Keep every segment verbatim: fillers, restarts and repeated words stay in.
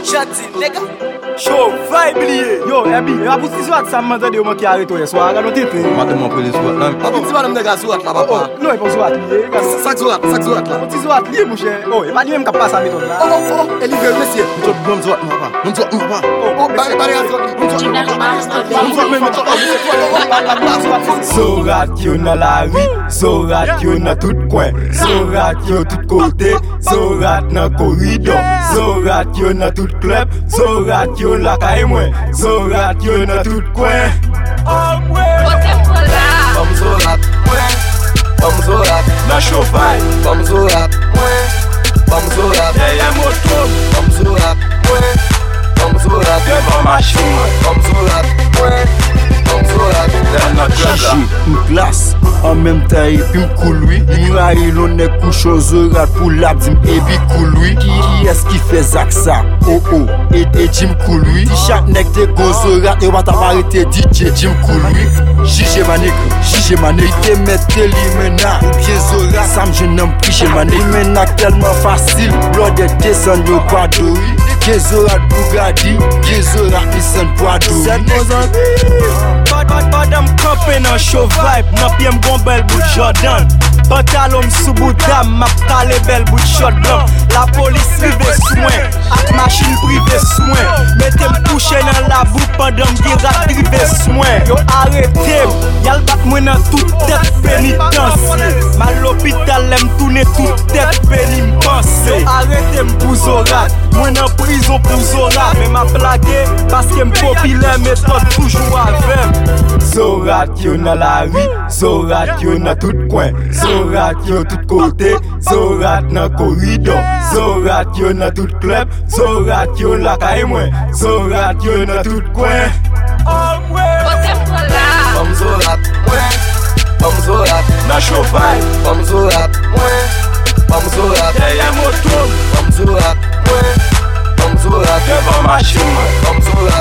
Jati, nigga. Show, vibe lié. Yo, Ebi, a pouti swat sa mante de yo man ki arrête hier soir. Gano tete. Mate mon police swat nan. A pouti madame nèg swat là papa. Non, e pas swat lié. Sak swat, sak swat là. Pouti swat lié mon cher. Oh, e pas lui même qui passe à méthode là. Oh oh oh, elle est monsieur. Mon swat, mon swat papa. Mon swat papa. Oh, bari bari swat. Mon swat. Mon swat mais mon swat. Sorat yo nan la rue, sorat yo nan tout coin, sorat yo tout côté, sorat nan corridor, sorat yo nan tout club, sorat yo la kay mwen, sorat yo nan tout coin. Oh mwen. Bam sorat. Bam sorat. Nan chauffage, Bam sorat. Bam sorat. derrière moto, Bam sorat. Bam sorat. devant machine, Bam sorat. Bam sorat. Une glace en même temps et puis m'coule lui. M'raille l'on est couche aux oreilles pour l'abdim et puis coule lui. Qui est-ce qui fait Zach ça? Oh oh, et et Jim coule lui. Si chaque nec de gros oreilles et va t'arrêter D J Jim coule lui. Jige ma nègre, jige ma nègre. Te mette l'imena, pieds oreilles. Sam je n'aime plus chez ma nègre. L'imena tellement facile, l'or de descendre au quadri. Gezorat Bugatti, Gezorat Nissan Poitou. c'est nos amis. Madame campé nan show vibe, nan pied m'gon bel bout Jordan. Pantalon sous bout dame, m'a calé bel bout short blanc. La police rive soin, ak machine privée soin. Mettez m'couché dans la boue pendant m'gira rive soin. Yo arrêtez, y'al bat moi nan toute tête pénitence. Mal l'hôpital l'aime tourner toute tête péni m'pense. Yo arrêtez m'pouzorat, moi nan prison pour Zora. Mais m'a plagué parce que m'populaire méthode toujours avec. Sorat yo nan la rue, sorat yo nan tout coin, sorat yo tout côté, sorat nan corridor, sorat yo nan tout club, sorat yo la kay mwen, sorat yo nan tout coin. Oh mwen. Bam sorat. Bam sorat. Nan chauffage, Bam sorat. Bam sorat. derrière moto, Bam sorat. Bam sorat. devant machine. Bam sorat.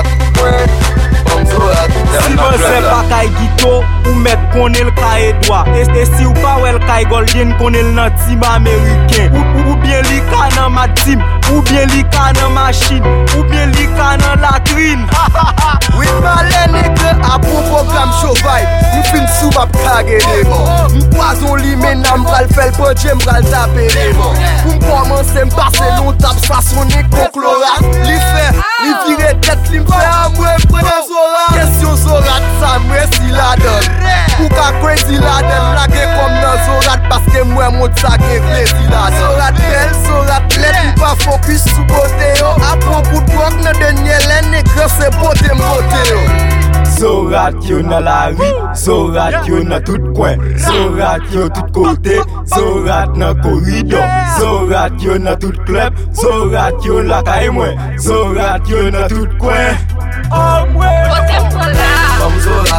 Bam sorat. Si vous c'est pas kay gito, ou met konel kay doigt. Et si ou pas wel kay golden konel nan team américain. Ou, ou bien li ka nan ma team, ou bien li ka nan machine, ou bien li ka nan latrine. Oui, malin nègre à pour programme show vibe. M'fin sou bab kage devant. M'poison li menam bral fel podje m'bral taper devant. Pour m'commencer m'passer long tap façon conclorat. Li fait, li vire tête li m'fait à moi prendre Zorat. Question Zorat ça moi si la donne. Ou ka crazy la donne la ke comme dans Zorat parce que moi mon ça ke crazy la donne. Zorat belle, Zorat let ou pas focus sous beauté yo. A propos de rock nan dernier laine nègre c'est beauté m'beauté yo. Sorat yo nan la rue, sorat yo nan tout coin, sorat yo tout côté, sorat nan corridor, sorat yo nan tout club, sorat yo la kay mwen, sorat yo nan tout coin. Oh mwen. Bam sorat.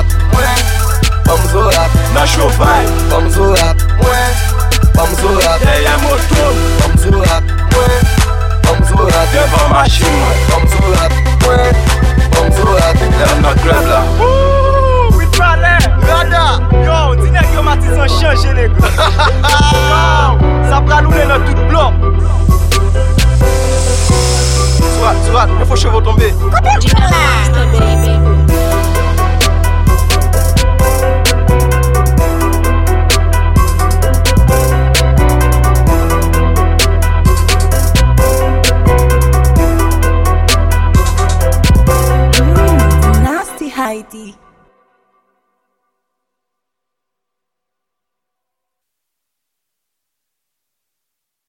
Bam sorat. Nan chauffage, Bam sorat. Bam sorat. derrière moto, Bam sorat. Bam sorat. devant machine. Bam sorat. Bam sorat. Dans notre club là. Ouh, oui palais. Rada. Yo, dis nèg yo matizan changé les gars. Yo, ça pral rouler dans tout bloc. Soit, soit, il faut chevaux tomber. Nasty Heidi.